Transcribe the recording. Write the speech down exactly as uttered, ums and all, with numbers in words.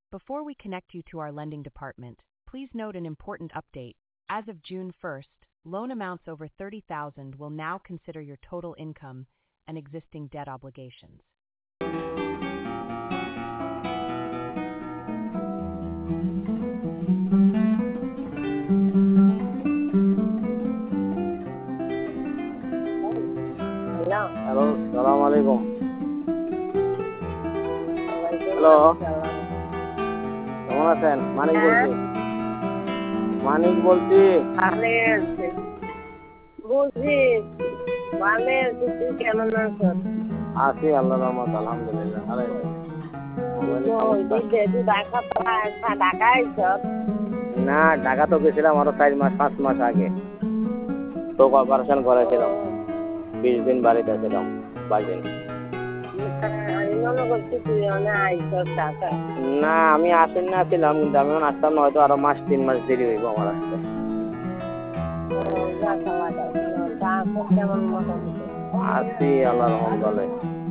Before we connect you to our lending department, please note an important update. As of June first, loan amounts over thirty thousand will now consider your total income and existing debt obligations. Hello, সালাম আলাইকুম। Hello, কেমন আছেন? মানিক বলছি। মানিক বলছি। বুঝি ভালো আছি, তুই কেমন আছিস? আছি আল্লাহর রহমত, আলহামদুলিল্লাহ। আরে ঢাকা আইছ? না, ঢাকা তো গেছিলাম আরো চার মাস পাঁচ মাস আগে। তো অপারেশন করেছিলাম, বিশ দিন বাড়িতে ছিলাম। বাইশ না, আমি আসেন না ছিলাম, কিন্তু আমি আসতাম না, হয়তো আরো মাস তিন মাস দেরি হইব আমার আসতে। আছি আল্লাহর রহমত ভালো।